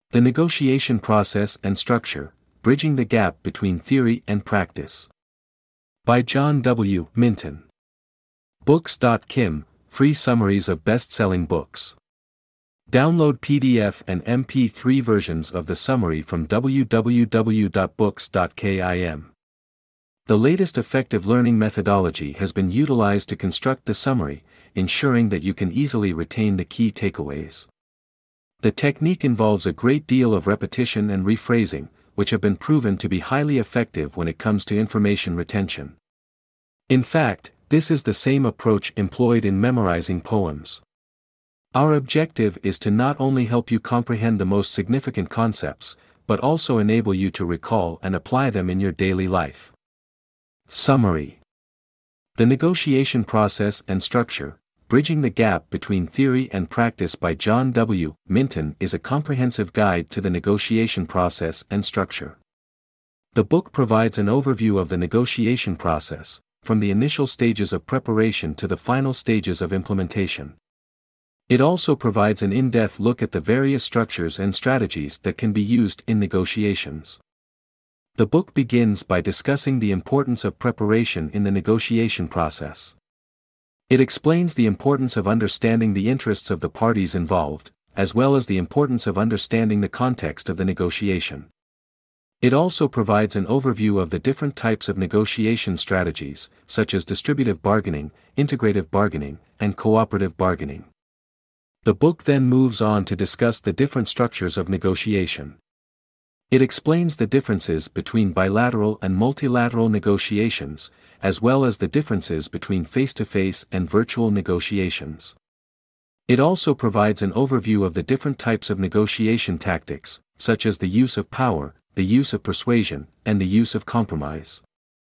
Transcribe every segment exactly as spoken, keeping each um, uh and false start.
The Negotiation Process and Structure, Bridging the Gap Between Theory and Practice. By John W. Minton. Books dot kim, free summaries of best-selling books. Download P D F and M P three versions of the summary from w w w dot books dot kim. The latest effective learning methodology has been utilized to construct the summary, ensuring that you can easily retain the key takeaways. The technique involves a great deal of repetition and rephrasing, which have been proven to be highly effective when it comes to information retention. In fact, this is the same approach employed in memorizing poems. Our objective is to not only help you comprehend the most significant concepts, but also enable you to recall and apply them in your daily life. Summary. The Negotiation Process and Structure, Bridging the Gap Between Theory and Practice by John W. Minton is a comprehensive guide to the negotiation process and structure. The book provides an overview of the negotiation process, from the initial stages of preparation to the final stages of implementation. It also provides an in-depth look at the various structures and strategies that can be used in negotiations. The book begins by discussing the importance of preparation in the negotiation process. It explains the importance of understanding the interests of the parties involved, as well as the importance of understanding the context of the negotiation. It also provides an overview of the different types of negotiation strategies, such as distributive bargaining, integrative bargaining, and cooperative bargaining. The book then moves on to discuss the different structures of negotiation. It explains the differences between bilateral and multilateral negotiations, as well as the differences between face-to-face and virtual negotiations. It also provides an overview of the different types of negotiation tactics, such as the use of power, the use of persuasion, and the use of compromise.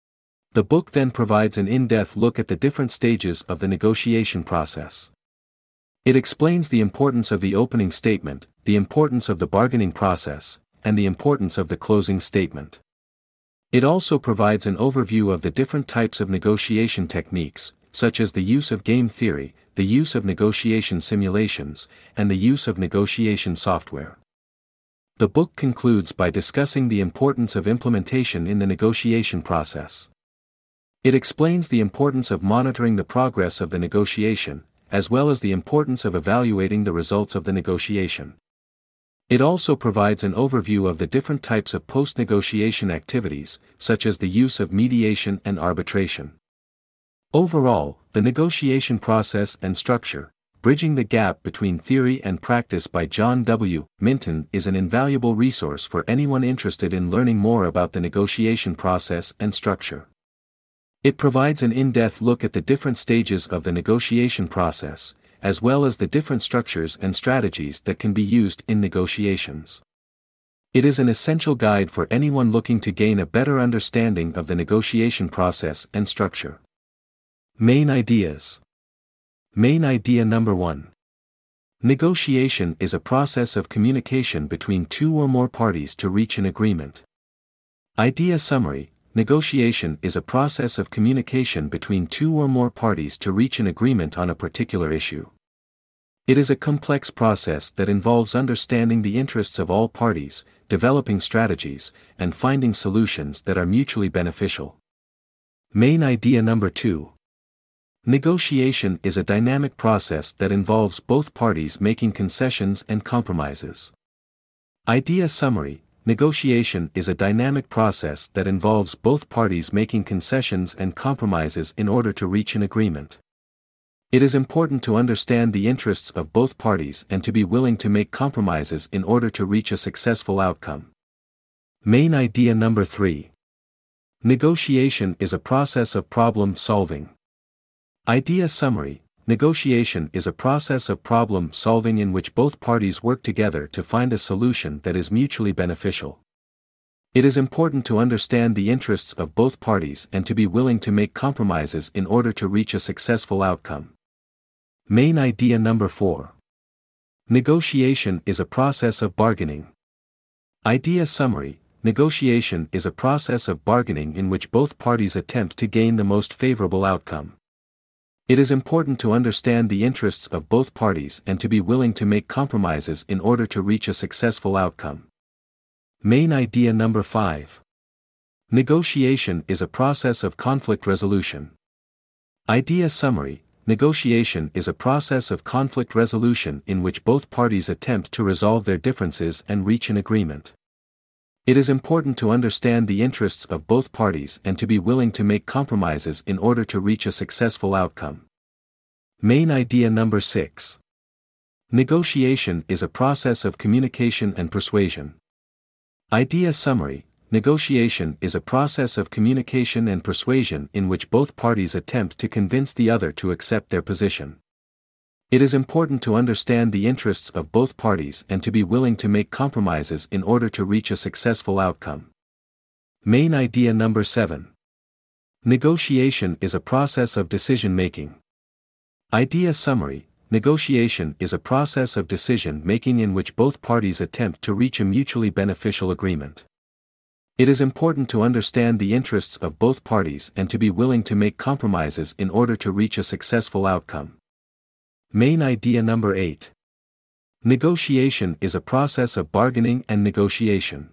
The book then provides an in-depth look at the different stages of the negotiation process. It explains the importance of the opening statement, the importance of the bargaining process, and the importance of the closing statement. It also provides an overview of the different types of negotiation techniques, such as the use of game theory, the use of negotiation simulations, and the use of negotiation software. The book concludes by discussing the importance of implementation in the negotiation process. It explains the importance of monitoring the progress of the negotiation, as well as the importance of evaluating the results of the negotiation. It also provides an overview of the different types of post-negotiation activities, such as the use of mediation and arbitration. Overall, the Negotiation Process and Structure, Bridging the Gap Between Theory and Practice by John W. Minton is an invaluable resource for anyone interested in learning more about the negotiation process and structure. It provides an in-depth look at the different stages of the negotiation process, as well as the different structures and strategies that can be used in negotiations. It is an essential guide for anyone looking to gain a better understanding of the negotiation process and structure. Main ideas. Main idea number one. Negotiation is a process of communication between two or more parties to reach an agreement. Idea summary. Negotiation is a process of communication between two or more parties to reach an agreement on a particular issue. It is a complex process that involves understanding the interests of all parties, developing strategies, and finding solutions that are mutually beneficial. Main idea number two. Negotiation is a dynamic process that involves both parties making concessions and compromises. Idea summary. Negotiation is a dynamic process that involves both parties making concessions and compromises in order to reach an agreement. It is important to understand the interests of both parties and to be willing to make compromises in order to reach a successful outcome. Main idea number three. Negotiation is a process of problem solving. Idea summary. Negotiation is a process of problem solving in which both parties work together to find a solution that is mutually beneficial. It is important to understand the interests of both parties and to be willing to make compromises in order to reach a successful outcome. Main idea number four. Negotiation is a process of bargaining. Idea summary. Negotiation is a process of bargaining in which both parties attempt to gain the most favorable outcome. It is important to understand the interests of both parties and to be willing to make compromises in order to reach a successful outcome. Main idea number five. Negotiation is a process of conflict resolution. Idea summary. Negotiation is a process of conflict resolution in which both parties attempt to resolve their differences and reach an agreement. It is important to understand the interests of both parties and to be willing to make compromises in order to reach a successful outcome. Main idea number six. Negotiation is a process of communication and persuasion. Idea summary. Negotiation is a process of communication and persuasion in which both parties attempt to convince the other to accept their position. It is important to understand the interests of both parties and to be willing to make compromises in order to reach a successful outcome. Main idea number seven. Negotiation is a process of decision-making. Idea summary. Negotiation is a process of decision-making in which both parties attempt to reach a mutually beneficial agreement. It is important to understand the interests of both parties and to be willing to make compromises in order to reach a successful outcome. Main idea number eight. Negotiation is a process of bargaining and negotiation.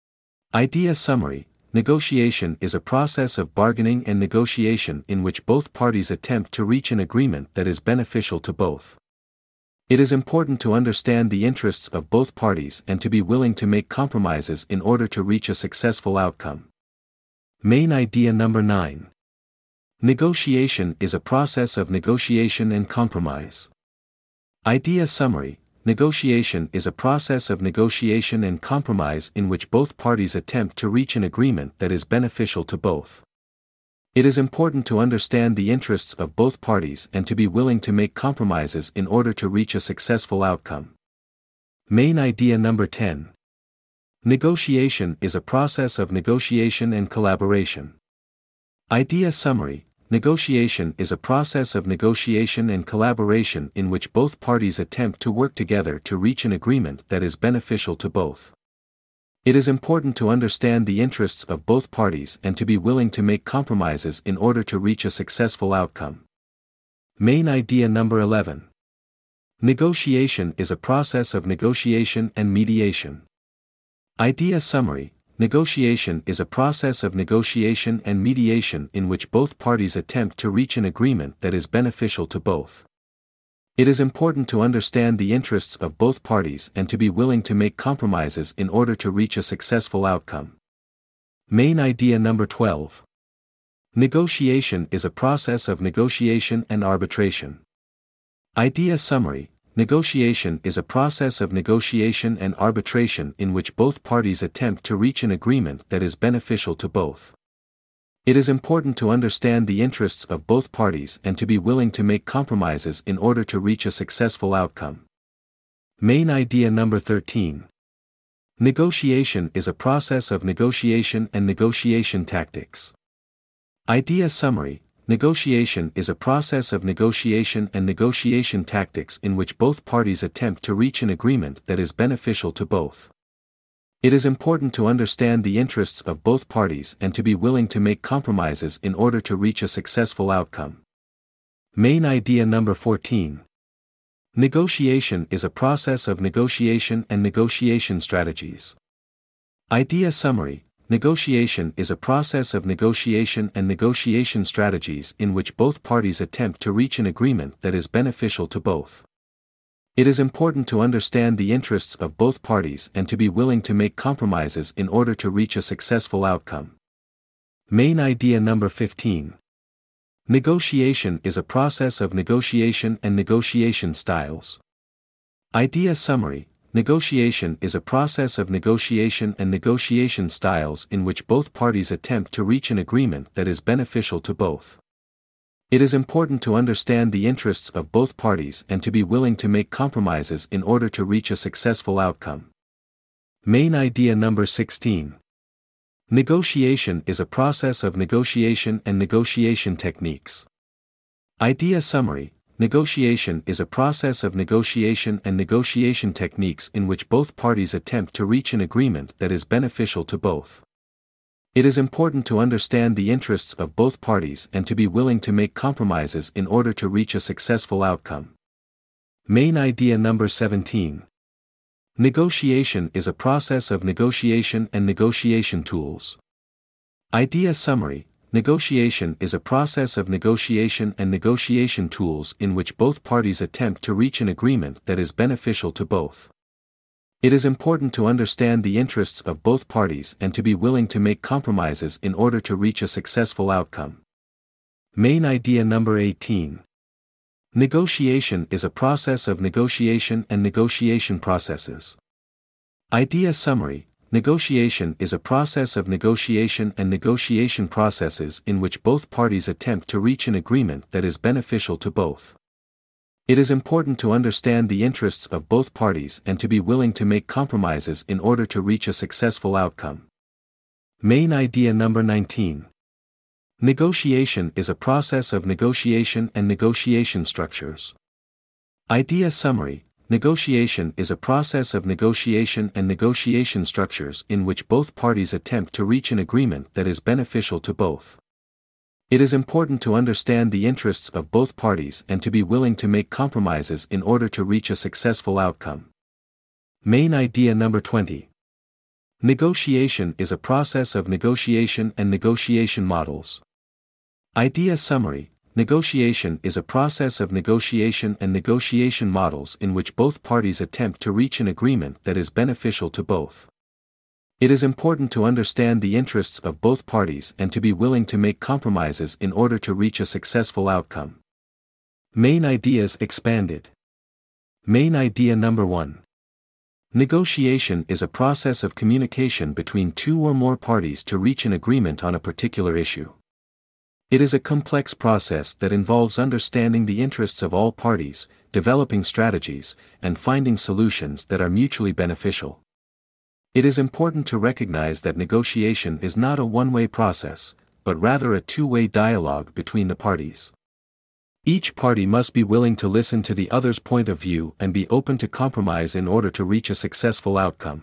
Idea summary. Negotiation is a process of bargaining and negotiation in which both parties attempt to reach an agreement that is beneficial to both. It is important to understand the interests of both parties and to be willing to make compromises in order to reach a successful outcome. Main idea number nine. Negotiation is a process of negotiation and compromise. Idea summary. Negotiation is a process of negotiation and compromise in which both parties attempt to reach an agreement that is beneficial to both. It is important to understand the interests of both parties and to be willing to make compromises in order to reach a successful outcome. Main idea number ten. Negotiation is a process of negotiation and collaboration. Idea summary. Negotiation is a process of negotiation and collaboration in which both parties attempt to work together to reach an agreement that is beneficial to both. It is important to understand the interests of both parties and to be willing to make compromises in order to reach a successful outcome. Main idea number eleven. Negotiation is a process of negotiation and mediation. Idea summary. Negotiation is a process of negotiation and mediation in which both parties attempt to reach an agreement that is beneficial to both. It is important to understand the interests of both parties and to be willing to make compromises in order to reach a successful outcome. Main idea number twelve. Negotiation is a process of negotiation and arbitration. Idea summary. Negotiation is a process of negotiation and arbitration in which both parties attempt to reach an agreement that is beneficial to both. It is important to understand the interests of both parties and to be willing to make compromises in order to reach a successful outcome. Main idea number thirteen. Negotiation is a process of negotiation and negotiation tactics. Idea summary. Negotiation is a process of negotiation and negotiation tactics in which both parties attempt to reach an agreement that is beneficial to both. It is important to understand the interests of both parties and to be willing to make compromises in order to reach a successful outcome. Main idea number fourteen. Negotiation is a process of negotiation and negotiation strategies. Idea summary. Negotiation is a process of negotiation and negotiation strategies in which both parties attempt to reach an agreement that is beneficial to both. It is important to understand the interests of both parties and to be willing to make compromises in order to reach a successful outcome. Main idea number fifteen. Negotiation is a process of negotiation and negotiation styles. Idea summary. Negotiation is a process of negotiation and negotiation styles in which both parties attempt to reach an agreement that is beneficial to both. It is important to understand the interests of both parties and to be willing to make compromises in order to reach a successful outcome. Main idea number sixteen. Negotiation is a process of negotiation and negotiation techniques. Idea summary. Negotiation is a process of negotiation and negotiation techniques in which both parties attempt to reach an agreement that is beneficial to both. It is important to understand the interests of both parties and to be willing to make compromises in order to reach a successful outcome. Main idea number seventeen. Negotiation is a process of negotiation and negotiation tools. Idea summary. Negotiation is a process of negotiation and negotiation tools in which both parties attempt to reach an agreement that is beneficial to both. It is important to understand the interests of both parties and to be willing to make compromises in order to reach a successful outcome. Main idea number eighteen. Negotiation is a process of negotiation and negotiation processes. Idea summary. Negotiation is a process of negotiation and negotiation processes in which both parties attempt to reach an agreement that is beneficial to both. It is important to understand the interests of both parties and to be willing to make compromises in order to reach a successful outcome. Main idea number nineteen. Negotiation is a process of negotiation and negotiation structures. Idea summary. Negotiation is a process of negotiation and negotiation structures in which both parties attempt to reach an agreement that is beneficial to both. It is important to understand the interests of both parties and to be willing to make compromises in order to reach a successful outcome. Main idea number twenty. Negotiation is a process of negotiation and negotiation models. Idea summary. Negotiation is a process of negotiation and negotiation models in which both parties attempt to reach an agreement that is beneficial to both. It is important to understand the interests of both parties and to be willing to make compromises in order to reach a successful outcome. Main ideas expanded. Main idea number one. Negotiation is a process of communication between two or more parties to reach an agreement on a particular issue. It is a complex process that involves understanding the interests of all parties, developing strategies, and finding solutions that are mutually beneficial. It is important to recognize that negotiation is not a one-way process, but rather a two-way dialogue between the parties. Each party must be willing to listen to the other's point of view and be open to compromise in order to reach a successful outcome.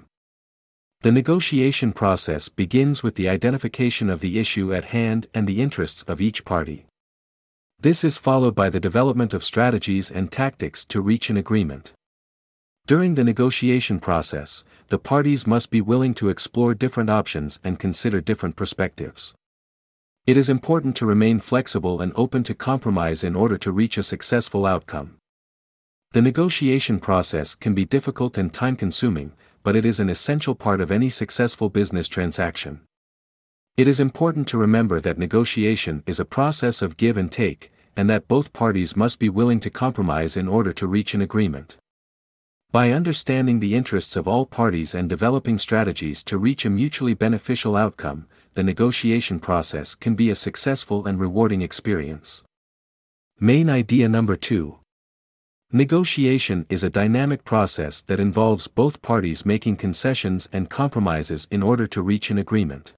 The negotiation process begins with the identification of the issue at hand and the interests of each party. This is followed by the development of strategies and tactics to reach an agreement. During the negotiation process, the parties must be willing to explore different options and consider different perspectives. It is important to remain flexible and open to compromise in order to reach a successful outcome. The negotiation process can be difficult and time-consuming, but it is an essential part of any successful business transaction. It is important to remember that negotiation is a process of give and take, and that both parties must be willing to compromise in order to reach an agreement. By understanding the interests of all parties and developing strategies to reach a mutually beneficial outcome, the negotiation process can be a successful and rewarding experience. Main idea number two. Negotiation is a dynamic process that involves both parties making concessions and compromises in order to reach an agreement.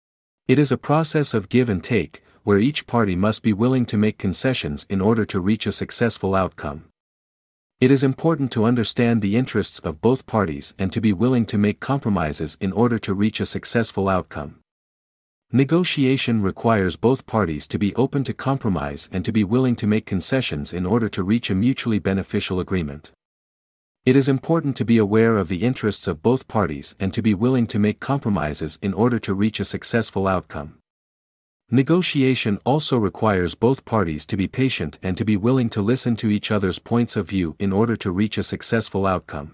It is a process of give and take, where each party must be willing to make concessions in order to reach a successful outcome. It is important to understand the interests of both parties and to be willing to make compromises in order to reach a successful outcome. Negotiation requires both parties to be open to compromise and to be willing to make concessions in order to reach a mutually beneficial agreement. It is important to be aware of the interests of both parties and to be willing to make compromises in order to reach a successful outcome. Negotiation also requires both parties to be patient and to be willing to listen to each other's points of view in order to reach a successful outcome.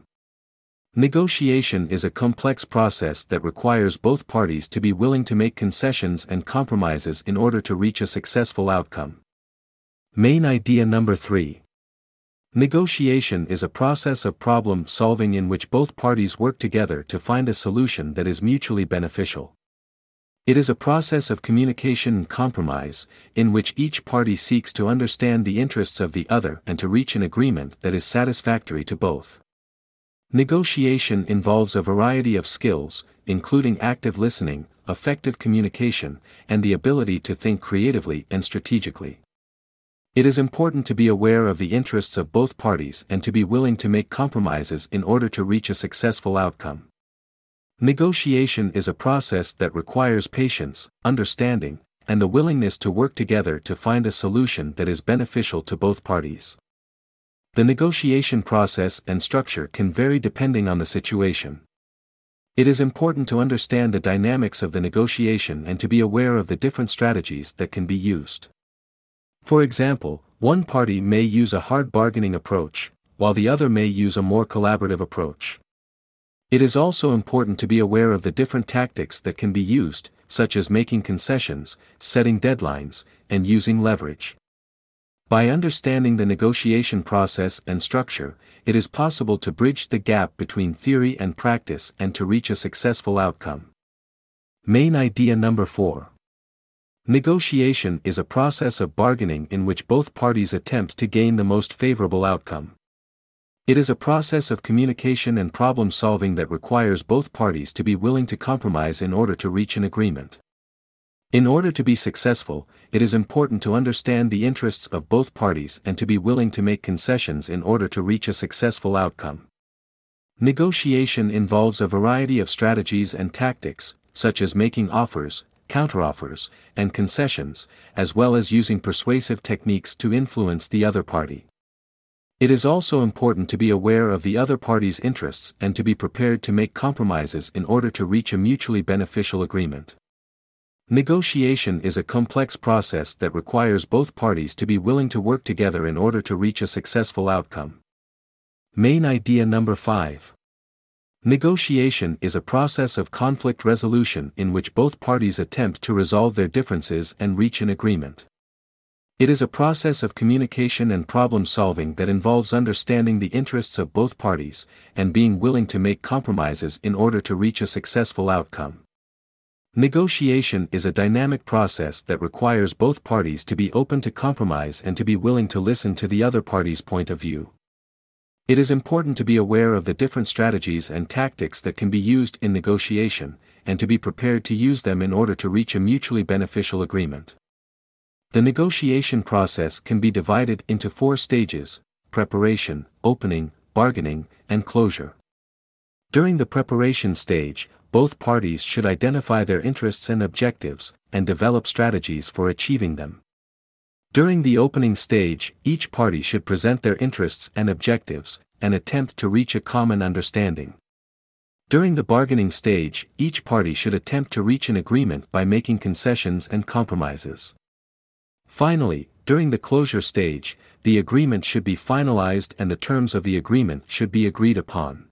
Negotiation is a complex process that requires both parties to be willing to make concessions and compromises in order to reach a successful outcome. Main idea number three. Negotiation is a process of problem solving in which both parties work together to find a solution that is mutually beneficial. It is a process of communication and compromise, in which each party seeks to understand the interests of the other and to reach an agreement that is satisfactory to both. Negotiation involves a variety of skills, including active listening, effective communication, and the ability to think creatively and strategically. It is important to be aware of the interests of both parties and to be willing to make compromises in order to reach a successful outcome. Negotiation is a process that requires patience, understanding, and the willingness to work together to find a solution that is beneficial to both parties. The negotiation process and structure can vary depending on the situation. It is important to understand the dynamics of the negotiation and to be aware of the different strategies that can be used. For example, one party may use a hard bargaining approach, while the other may use a more collaborative approach. It is also important to be aware of the different tactics that can be used, such as making concessions, setting deadlines, and using leverage. By understanding the negotiation process and structure, it is possible to bridge the gap between theory and practice and to reach a successful outcome. Main idea number four. Negotiation is a process of bargaining in which both parties attempt to gain the most favorable outcome. It is a process of communication and problem solving that requires both parties to be willing to compromise in order to reach an agreement. In order to be successful, it is important to understand the interests of both parties and to be willing to make concessions in order to reach a successful outcome. Negotiation involves a variety of strategies and tactics, such as making offers, counteroffers, and concessions, as well as using persuasive techniques to influence the other party. It is also important to be aware of the other party's interests and to be prepared to make compromises in order to reach a mutually beneficial agreement. Negotiation is a complex process that requires both parties to be willing to work together in order to reach a successful outcome. Main idea number five. Negotiation is a process of conflict resolution in which both parties attempt to resolve their differences and reach an agreement. It is a process of communication and problem solving that involves understanding the interests of both parties and being willing to make compromises in order to reach a successful outcome. Negotiation is a dynamic process that requires both parties to be open to compromise and to be willing to listen to the other party's point of view. It is important to be aware of the different strategies and tactics that can be used in negotiation, and to be prepared to use them in order to reach a mutually beneficial agreement. The negotiation process can be divided into four stages: preparation, opening, bargaining, and closure. During the preparation stage, both parties should identify their interests and objectives, and develop strategies for achieving them. During the opening stage, each party should present their interests and objectives, and attempt to reach a common understanding. During the bargaining stage, each party should attempt to reach an agreement by making concessions and compromises. Finally, during the closure stage, the agreement should be finalized and the terms of the agreement should be agreed upon.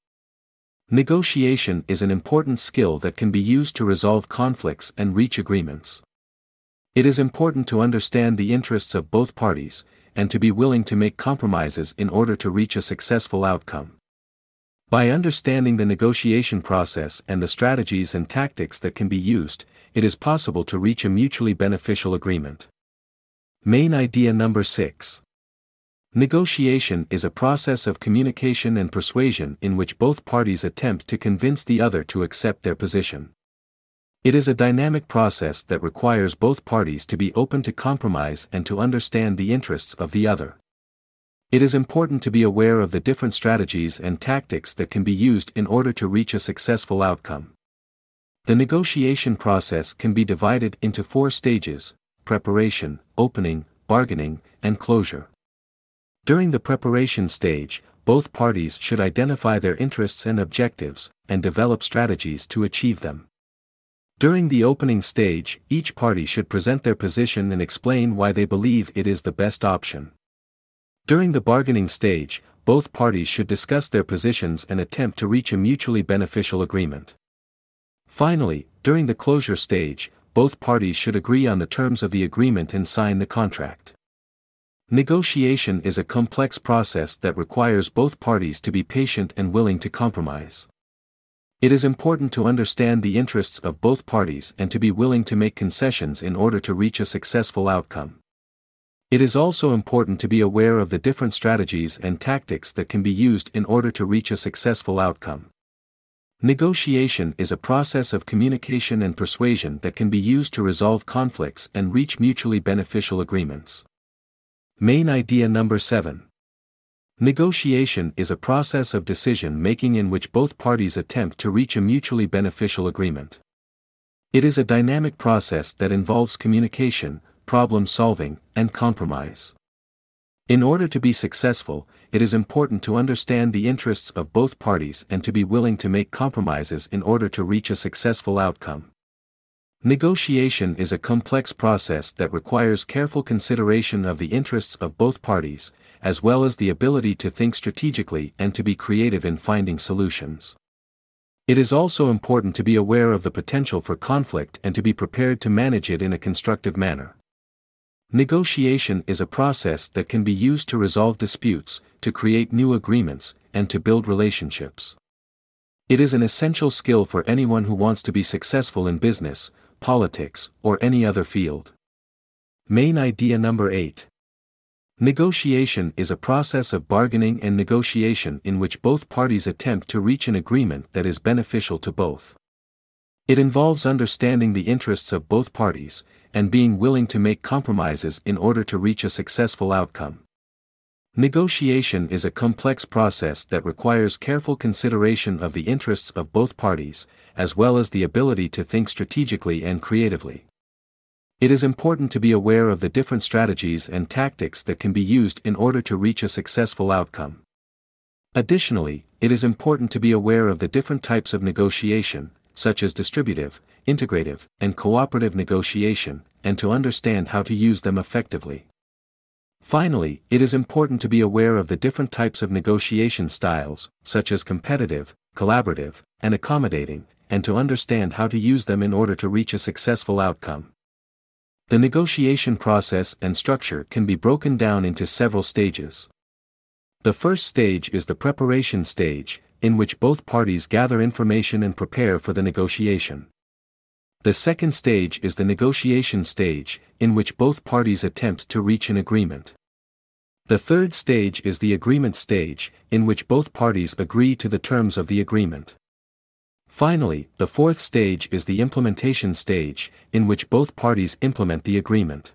Negotiation is an important skill that can be used to resolve conflicts and reach agreements. It is important to understand the interests of both parties, and to be willing to make compromises in order to reach a successful outcome. By understanding the negotiation process and the strategies and tactics that can be used, it is possible to reach a mutually beneficial agreement. Main idea number six. Negotiation is a process of communication and persuasion in which both parties attempt to convince the other to accept their position. It is a dynamic process that requires both parties to be open to compromise and to understand the interests of the other. It is important to be aware of the different strategies and tactics that can be used in order to reach a successful outcome. The negotiation process can be divided into four stages: preparation, opening, bargaining, and closure. During the preparation stage, both parties should identify their interests and objectives, and develop strategies to achieve them. During the opening stage, each party should present their position and explain why they believe it is the best option. During the bargaining stage, both parties should discuss their positions and attempt to reach a mutually beneficial agreement. Finally, during the closure stage, both parties should agree on the terms of the agreement and sign the contract. Negotiation is a complex process that requires both parties to be patient and willing to compromise. It is important to understand the interests of both parties and to be willing to make concessions in order to reach a successful outcome. It is also important to be aware of the different strategies and tactics that can be used in order to reach a successful outcome. Negotiation is a process of communication and persuasion that can be used to resolve conflicts and reach mutually beneficial agreements. Main idea number seven. Negotiation is a process of decision-making in which both parties attempt to reach a mutually beneficial agreement. It is a dynamic process that involves communication, problem-solving, and compromise. In order to be successful, it is important to understand the interests of both parties and to be willing to make compromises in order to reach a successful outcome. Negotiation is a complex process that requires careful consideration of the interests of both parties, as well as the ability to think strategically and to be creative in finding solutions. It is also important to be aware of the potential for conflict and to be prepared to manage it in a constructive manner. Negotiation is a process that can be used to resolve disputes, to create new agreements, and to build relationships. It is an essential skill for anyone who wants to be successful in business, politics, or any other field. Main idea number eight. Negotiation is a process of bargaining and negotiation in which both parties attempt to reach an agreement that is beneficial to both. It involves understanding the interests of both parties, and being willing to make compromises in order to reach a successful outcome. Negotiation is a complex process that requires careful consideration of the interests of both parties, as well as the ability to think strategically and creatively. It is important to be aware of the different strategies and tactics that can be used in order to reach a successful outcome. Additionally, it is important to be aware of the different types of negotiation, such as distributive, integrative, and cooperative negotiation, and to understand how to use them effectively. Finally, it is important to be aware of the different types of negotiation styles, such as competitive, collaborative, and accommodating, and to understand how to use them in order to reach a successful outcome. The negotiation process and structure can be broken down into several stages. The first stage is the preparation stage, in which both parties gather information and prepare for the negotiation. The second stage is the negotiation stage, in which both parties attempt to reach an agreement. The third stage is the agreement stage, in which both parties agree to the terms of the agreement. Finally, the fourth stage is the implementation stage, in which both parties implement the agreement.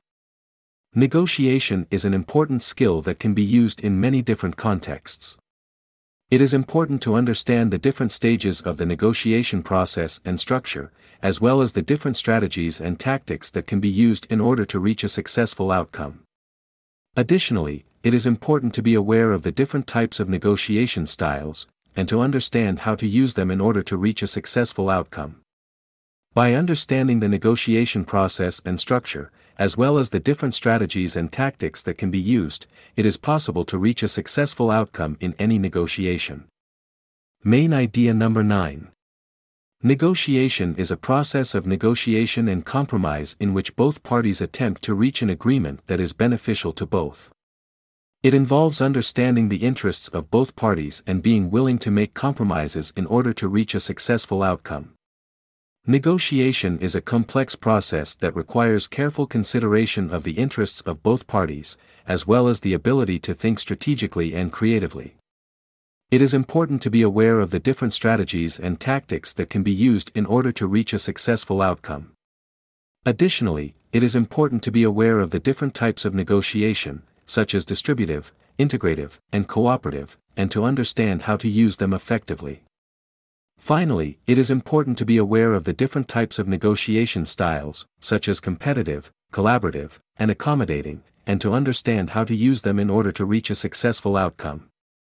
Negotiation is an important skill that can be used in many different contexts. It is important to understand the different stages of the negotiation process and structure, as well as the different strategies and tactics that can be used in order to reach a successful outcome. Additionally, it is important to be aware of the different types of negotiation styles, and to understand how to use them in order to reach a successful outcome. By understanding the negotiation process and structure, as well as the different strategies and tactics that can be used, it is possible to reach a successful outcome in any negotiation. Main idea number nine. Negotiation is a process of negotiation and compromise in which both parties attempt to reach an agreement that is beneficial to both. It involves understanding the interests of both parties and being willing to make compromises in order to reach a successful outcome. Negotiation is a complex process that requires careful consideration of the interests of both parties, as well as the ability to think strategically and creatively. It is important to be aware of the different strategies and tactics that can be used in order to reach a successful outcome. Additionally, it is important to be aware of the different types of negotiation, such as distributive, integrative, and cooperative, and to understand how to use them effectively. Finally, it is important to be aware of the different types of negotiation styles, such as competitive, collaborative, and accommodating, and to understand how to use them in order to reach a successful outcome.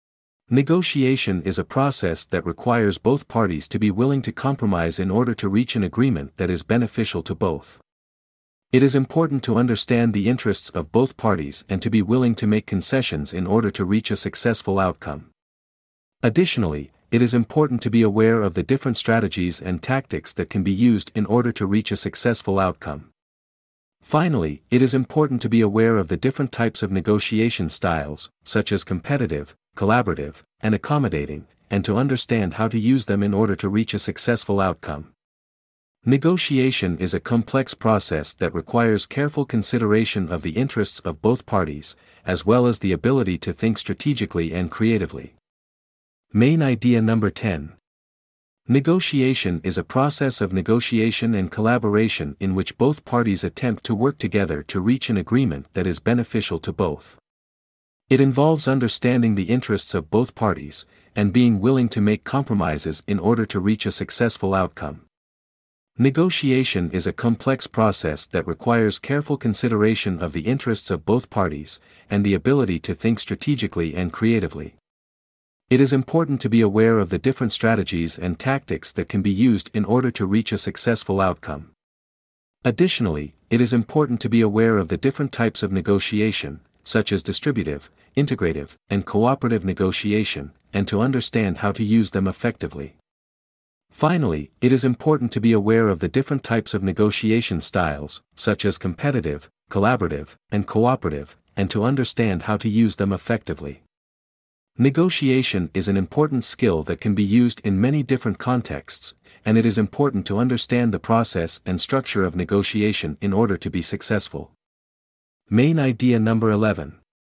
Negotiation is a process that requires both parties to be willing to compromise in order to reach an agreement that is beneficial to both. It is important to understand the interests of both parties and to be willing to make concessions in order to reach a successful outcome. Additionally, it is important to be aware of the different strategies and tactics that can be used in order to reach a successful outcome. Finally, it is important to be aware of the different types of negotiation styles, such as competitive, collaborative, and accommodating, and to understand how to use them in order to reach a successful outcome. Negotiation is a complex process that requires careful consideration of the interests of both parties, as well as the ability to think strategically and creatively. Main idea number ten. Negotiation is a process of negotiation and collaboration in which both parties attempt to work together to reach an agreement that is beneficial to both. It involves understanding the interests of both parties, and being willing to make compromises in order to reach a successful outcome. Negotiation is a complex process that requires careful consideration of the interests of both parties, and the ability to think strategically and creatively. It is important to be aware of the different strategies and tactics that can be used in order to reach a successful outcome. Additionally, it is important to be aware of the different types of negotiation, such as distributive, integrative, and cooperative negotiation, and to understand how to use them effectively. Finally, it is important to be aware of the different types of negotiation styles, such as competitive, collaborative, and cooperative, and to understand how to use them effectively. Negotiation is an important skill that can be used in many different contexts, and it is important to understand the process and structure of negotiation in order to be successful. Main idea number eleven.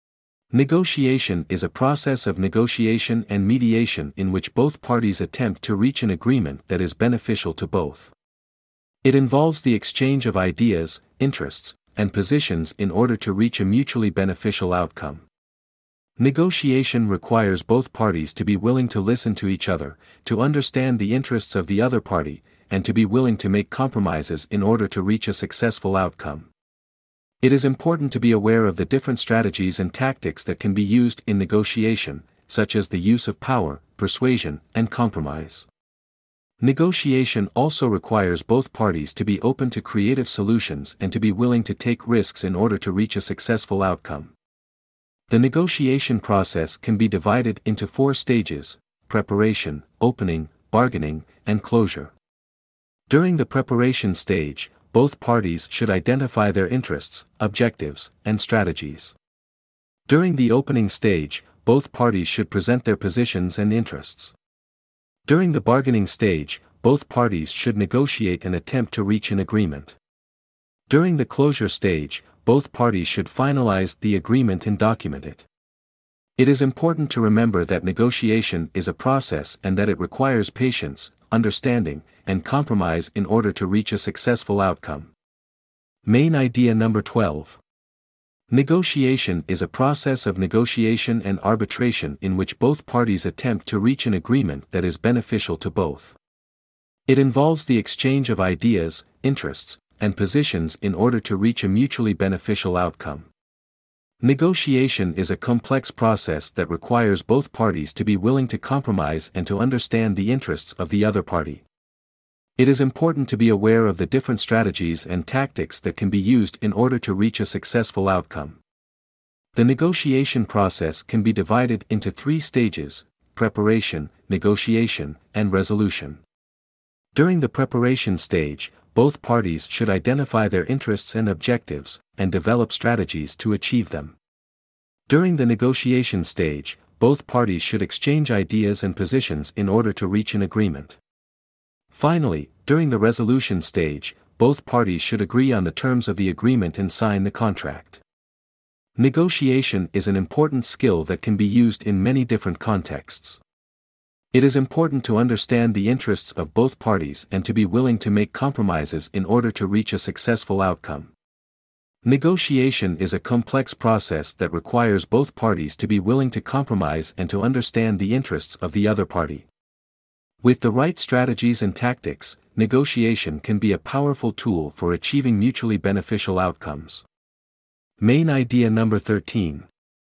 Negotiation is a process of negotiation and mediation in which both parties attempt to reach an agreement that is beneficial to both. It involves the exchange of ideas, interests, and positions in order to reach a mutually beneficial outcome. Negotiation requires both parties to be willing to listen to each other, to understand the interests of the other party, and to be willing to make compromises in order to reach a successful outcome. It is important to be aware of the different strategies and tactics that can be used in negotiation, such as the use of power, persuasion, and compromise. Negotiation also requires both parties to be open to creative solutions and to be willing to take risks in order to reach a successful outcome. The negotiation process can be divided into four stages: preparation, opening, bargaining, and closure. During the preparation stage, both parties should identify their interests, objectives, and strategies. During the opening stage, both parties should present their positions and interests. During the bargaining stage, both parties should negotiate and attempt to reach an agreement. During the closure stage, both parties should finalize the agreement and document it. It is important to remember that negotiation is a process and that it requires patience, understanding, and compromise in order to reach a successful outcome. Main idea number twelve. Negotiation is a process of negotiation and arbitration in which both parties attempt to reach an agreement that is beneficial to both. It involves the exchange of ideas, interests, and positions in order to reach a mutually beneficial outcome. Negotiation is a complex process that requires both parties to be willing to compromise and to understand the interests of the other party. It is important to be aware of the different strategies and tactics that can be used in order to reach a successful outcome. The negotiation process can be divided into three stages: preparation, negotiation, and resolution. During the preparation stage, both parties should identify their interests and objectives, and develop strategies to achieve them. During the negotiation stage, both parties should exchange ideas and positions in order to reach an agreement. Finally, during the resolution stage, both parties should agree on the terms of the agreement and sign the contract. Negotiation is an important skill that can be used in many different contexts. It is important to understand the interests of both parties and to be willing to make compromises in order to reach a successful outcome. Negotiation is a complex process that requires both parties to be willing to compromise and to understand the interests of the other party. With the right strategies and tactics, negotiation can be a powerful tool for achieving mutually beneficial outcomes. Main idea number thirteen.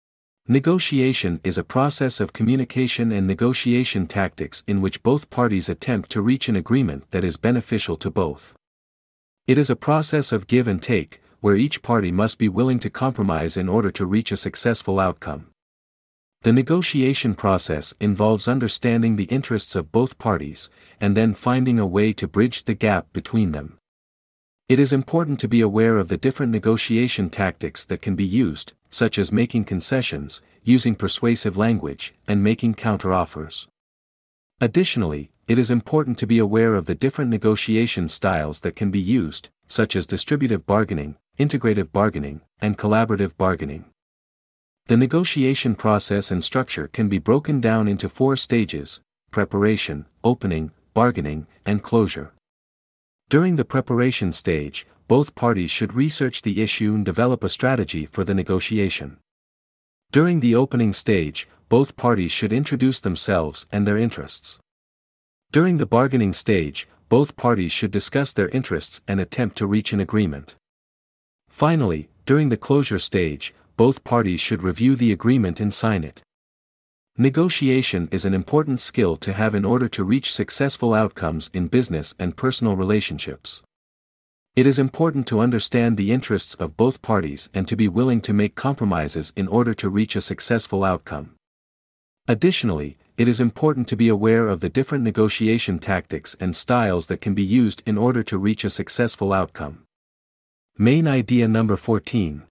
Negotiation is a process of communication and negotiation tactics in which both parties attempt to reach an agreement that is beneficial to both. It is a process of give and take, where each party must be willing to compromise in order to reach a successful outcome. The negotiation process involves understanding the interests of both parties, and then finding a way to bridge the gap between them. It is important to be aware of the different negotiation tactics that can be used, such as making concessions, using persuasive language, and making counteroffers. Additionally, it is important to be aware of the different negotiation styles that can be used, such as distributive bargaining, integrative bargaining, and collaborative bargaining. The negotiation process and structure can be broken down into four stages: preparation, opening, bargaining, and closure. During the preparation stage, both parties should research the issue and develop a strategy for the negotiation. During the opening stage, both parties should introduce themselves and their interests. During the bargaining stage, both parties should discuss their interests and attempt to reach an agreement. Finally, during the closure stage, both parties should review the agreement and sign it. Negotiation is an important skill to have in order to reach successful outcomes in business and personal relationships. It is important to understand the interests of both parties and to be willing to make compromises in order to reach a successful outcome. Additionally, it is important to be aware of the different negotiation tactics and styles that can be used in order to reach a successful outcome. Main idea number fourteen.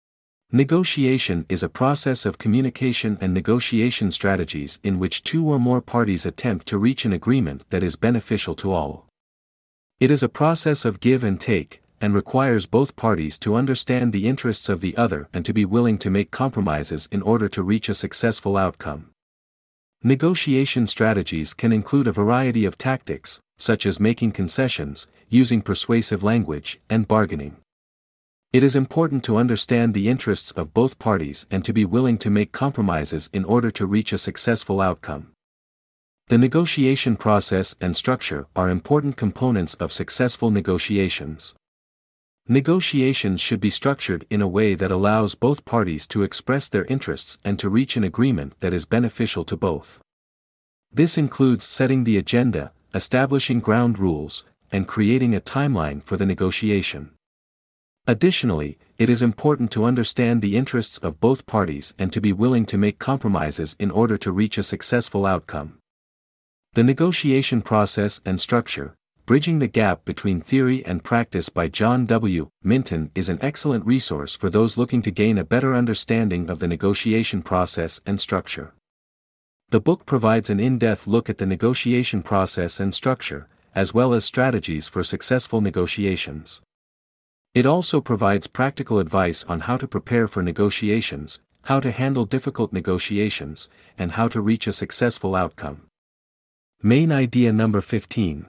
Negotiation is a process of communication and negotiation strategies in which two or more parties attempt to reach an agreement that is beneficial to all. It is a process of give and take, and requires both parties to understand the interests of the other and to be willing to make compromises in order to reach a successful outcome. Negotiation strategies can include a variety of tactics, such as making concessions, using persuasive language, and bargaining. It is important to understand the interests of both parties and to be willing to make compromises in order to reach a successful outcome. The negotiation process and structure are important components of successful negotiations. Negotiations should be structured in a way that allows both parties to express their interests and to reach an agreement that is beneficial to both. This includes setting the agenda, establishing ground rules, and creating a timeline for the negotiation. Additionally, it is important to understand the interests of both parties and to be willing to make compromises in order to reach a successful outcome. The Negotiation Process and Structure, Bridging the Gap Between Theory and Practice by John W. Minton is an excellent resource for those looking to gain a better understanding of the negotiation process and structure. The book provides an in-depth look at the negotiation process and structure, as well as strategies for successful negotiations. It also provides practical advice on how to prepare for negotiations, how to handle difficult negotiations, and how to reach a successful outcome. Main idea number fifteen.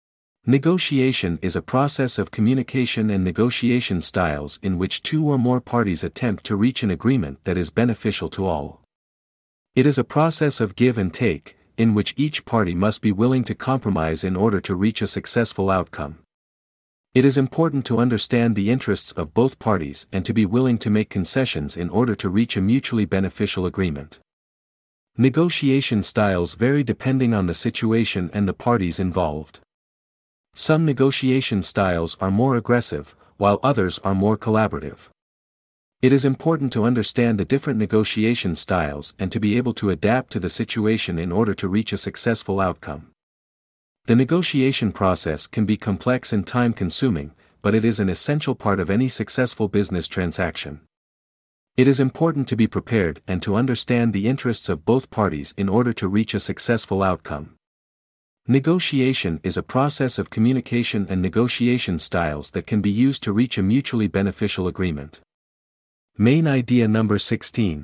Negotiation is a process of communication and negotiation styles in which two or more parties attempt to reach an agreement that is beneficial to all. It is a process of give and take, in which each party must be willing to compromise in order to reach a successful outcome. It is important to understand the interests of both parties and to be willing to make concessions in order to reach a mutually beneficial agreement. Negotiation styles vary depending on the situation and the parties involved. Some negotiation styles are more aggressive, while others are more collaborative. It is important to understand the different negotiation styles and to be able to adapt to the situation in order to reach a successful outcome. The negotiation process can be complex and time-consuming, but it is an essential part of any successful business transaction. It is important to be prepared and to understand the interests of both parties in order to reach a successful outcome. Negotiation is a process of communication and negotiation styles that can be used to reach a mutually beneficial agreement. Main idea number sixteen.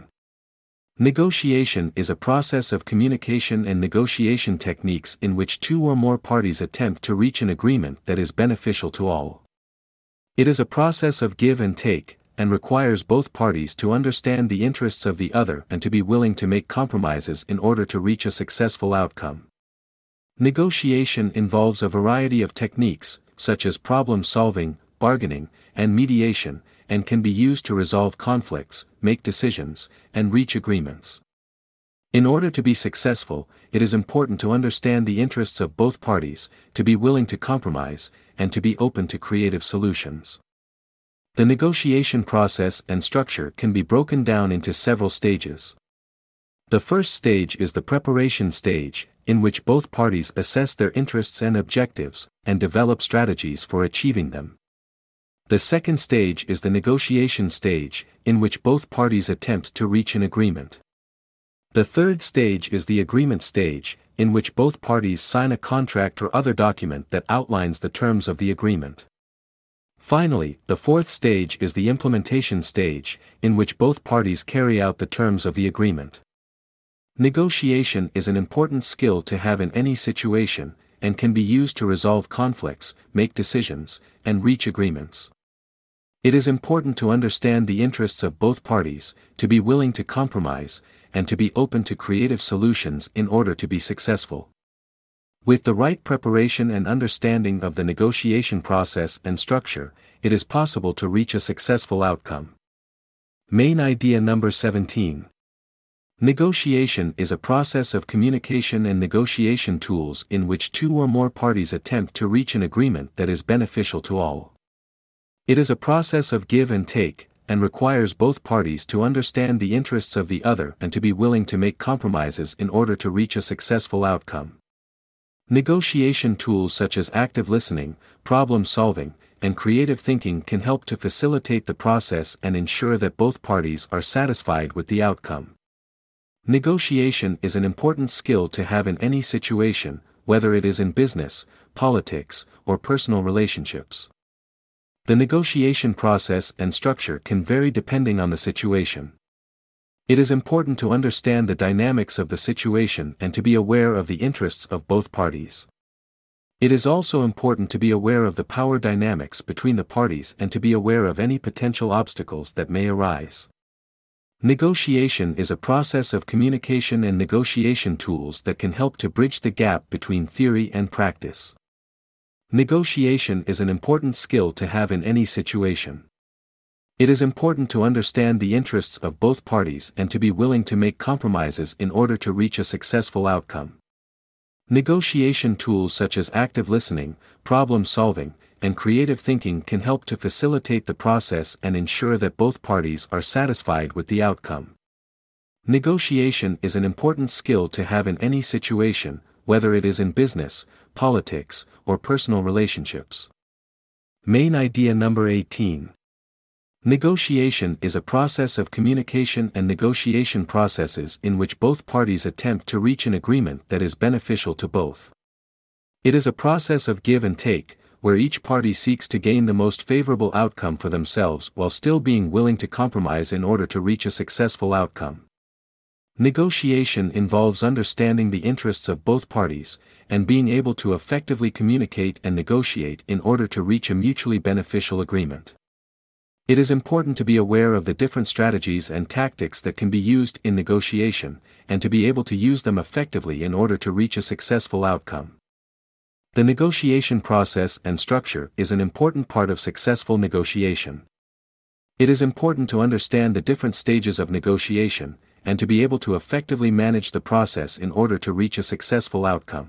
Negotiation is a process of communication and negotiation techniques in which two or more parties attempt to reach an agreement that is beneficial to all. It is a process of give and take, and requires both parties to understand the interests of the other and to be willing to make compromises in order to reach a successful outcome. Negotiation involves a variety of techniques, such as problem solving, bargaining, and mediation, and can be used to resolve conflicts, make decisions, and reach agreements. In order to be successful, it is important to understand the interests of both parties, to be willing to compromise, and to be open to creative solutions. The negotiation process and structure can be broken down into several stages. The first stage is the preparation stage, in which both parties assess their interests and objectives, and develop strategies for achieving them. The second stage is the negotiation stage, in which both parties attempt to reach an agreement. The third stage is the agreement stage, in which both parties sign a contract or other document that outlines the terms of the agreement. Finally, the fourth stage is the implementation stage, in which both parties carry out the terms of the agreement. Negotiation is an important skill to have in any situation, and can be used to resolve conflicts, make decisions, and reach agreements. It is important to understand the interests of both parties, to be willing to compromise, and to be open to creative solutions in order to be successful. With the right preparation and understanding of the negotiation process and structure, it is possible to reach a successful outcome. Main idea number seventeen. Negotiation is a process of communication and negotiation tools in which two or more parties attempt to reach an agreement that is beneficial to all. It is a process of give and take, and requires both parties to understand the interests of the other and to be willing to make compromises in order to reach a successful outcome. Negotiation tools such as active listening, problem solving, and creative thinking can help to facilitate the process and ensure that both parties are satisfied with the outcome. Negotiation is an important skill to have in any situation, whether it is in business, politics, or personal relationships. The negotiation process and structure can vary depending on the situation. It is important to understand the dynamics of the situation and to be aware of the interests of both parties. It is also important to be aware of the power dynamics between the parties and to be aware of any potential obstacles that may arise. Negotiation is a process of communication and negotiation tools that can help to bridge the gap between theory and practice. Negotiation is an important skill to have in any situation. It is important to understand the interests of both parties and to be willing to make compromises in order to reach a successful outcome. Negotiation tools such as active listening, problem solving, and creative thinking can help to facilitate the process and ensure that both parties are satisfied with the outcome. Negotiation is an important skill to have in any situation, whether it is in business, politics, or personal relationships. Main idea number eighteen. Negotiation is a process of communication and negotiation processes in which both parties attempt to reach an agreement that is beneficial to both. It is a process of give and take, where each party seeks to gain the most favorable outcome for themselves while still being willing to compromise in order to reach a successful outcome. Negotiation involves understanding the interests of both parties, and being able to effectively communicate and negotiate in order to reach a mutually beneficial agreement. It is important to be aware of the different strategies and tactics that can be used in negotiation, and to be able to use them effectively in order to reach a successful outcome. The negotiation process and structure is an important part of successful negotiation. It is important to understand the different stages of negotiation, and to be able to effectively manage the process in order to reach a successful outcome.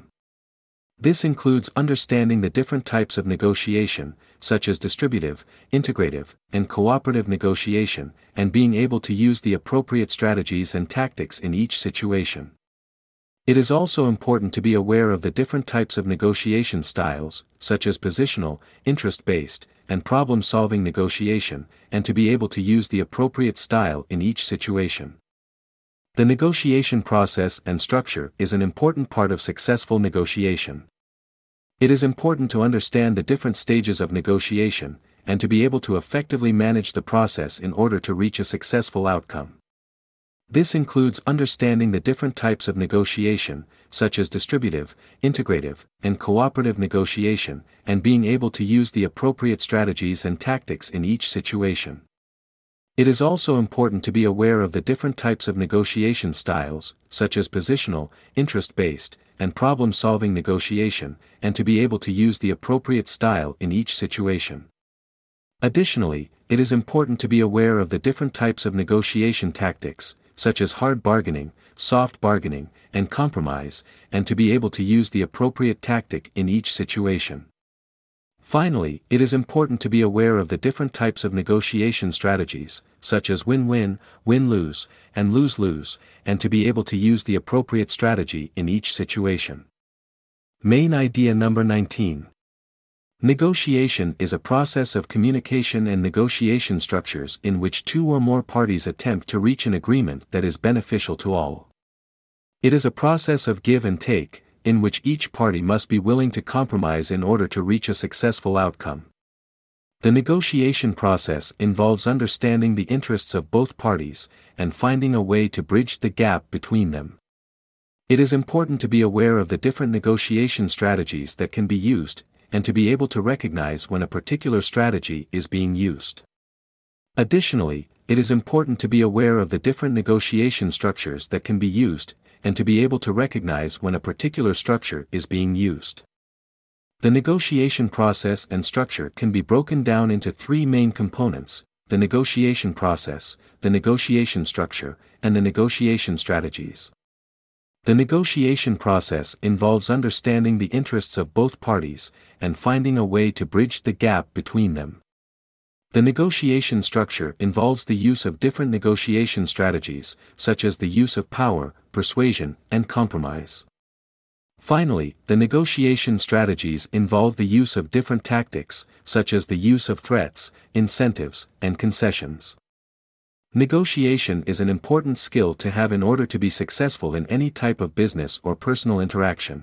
This includes understanding the different types of negotiation, such as distributive, integrative, and cooperative negotiation, and being able to use the appropriate strategies and tactics in each situation. It is also important to be aware of the different types of negotiation styles, such as positional, interest-based, and problem-solving negotiation, and to be able to use the appropriate style in each situation. The negotiation process and structure is an important part of successful negotiation. It is important to understand the different stages of negotiation, and to be able to effectively manage the process in order to reach a successful outcome. This includes understanding the different types of negotiation, such as distributive, integrative, and cooperative negotiation, and being able to use the appropriate strategies and tactics in each situation. It is also important to be aware of the different types of negotiation styles, such as positional, interest-based, and problem-solving negotiation, and to be able to use the appropriate style in each situation. Additionally, it is important to be aware of the different types of negotiation tactics, such as hard bargaining, soft bargaining, and compromise, and to be able to use the appropriate tactic in each situation. Finally, it is important to be aware of the different types of negotiation strategies, such as win-win, win-lose, and lose-lose, and to be able to use the appropriate strategy in each situation. Main idea number nineteen. Negotiation is a process of communication and negotiation structures in which two or more parties attempt to reach an agreement that is beneficial to all. It is a process of give and take, in which each party must be willing to compromise in order to reach a successful outcome. The negotiation process involves understanding the interests of both parties, and finding a way to bridge the gap between them. It is important to be aware of the different negotiation strategies that can be used, and to be able to recognize when a particular strategy is being used. Additionally, it is important to be aware of the different negotiation structures that can be used, and to be able to recognize when a particular structure is being used. The negotiation process and structure can be broken down into three main components: the negotiation process, the negotiation structure, and the negotiation strategies. The negotiation process involves understanding the interests of both parties, and finding a way to bridge the gap between them. The negotiation structure involves the use of different negotiation strategies, such as the use of power, persuasion, and compromise. Finally, the negotiation strategies involve the use of different tactics, such as the use of threats, incentives, and concessions. Negotiation is an important skill to have in order to be successful in any type of business or personal interaction.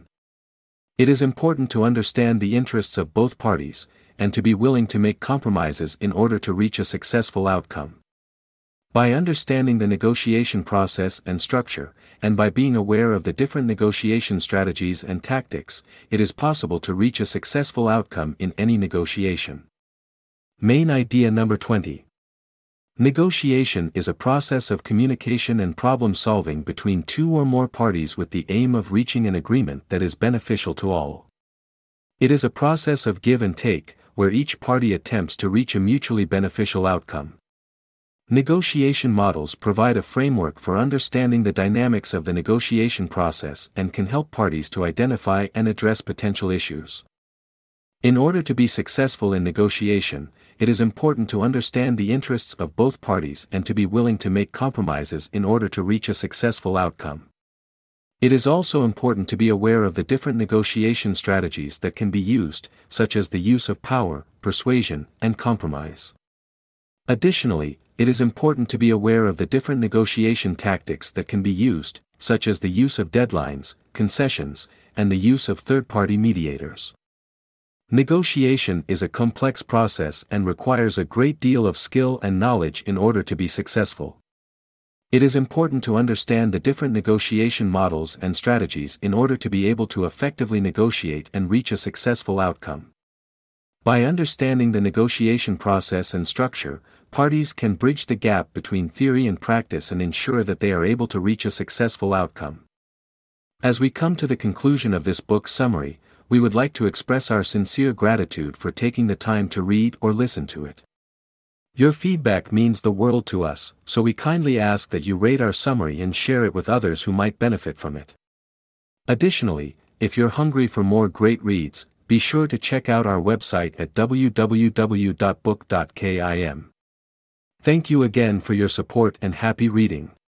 It is important to understand the interests of both parties, and to be willing to make compromises in order to reach a successful outcome. By understanding the negotiation process and structure, and by being aware of the different negotiation strategies and tactics, it is possible to reach a successful outcome in any negotiation. Main idea number twenty. Negotiation is a process of communication and problem solving between two or more parties with the aim of reaching an agreement that is beneficial to all. It is a process of give and take, where each party attempts to reach a mutually beneficial outcome. Negotiation models provide a framework for understanding the dynamics of the negotiation process and can help parties to identify and address potential issues. In order to be successful in negotiation, it is important to understand the interests of both parties and to be willing to make compromises in order to reach a successful outcome. It is also important to be aware of the different negotiation strategies that can be used, such as the use of power, persuasion, and compromise. Additionally, it is important to be aware of the different negotiation tactics that can be used, such as the use of deadlines, concessions, and the use of third-party mediators. Negotiation is a complex process and requires a great deal of skill and knowledge in order to be successful. It is important to understand the different negotiation models and strategies in order to be able to effectively negotiate and reach a successful outcome. By understanding the negotiation process and structure, parties can bridge the gap between theory and practice and ensure that they are able to reach a successful outcome. As we come to the conclusion of this book summary, we would like to express our sincere gratitude for taking the time to read or listen to it. Your feedback means the world to us, so we kindly ask that you rate our summary and share it with others who might benefit from it. Additionally, if you're hungry for more great reads, be sure to check out our website at w w w dot book dot kim. Thank you again for your support and happy reading.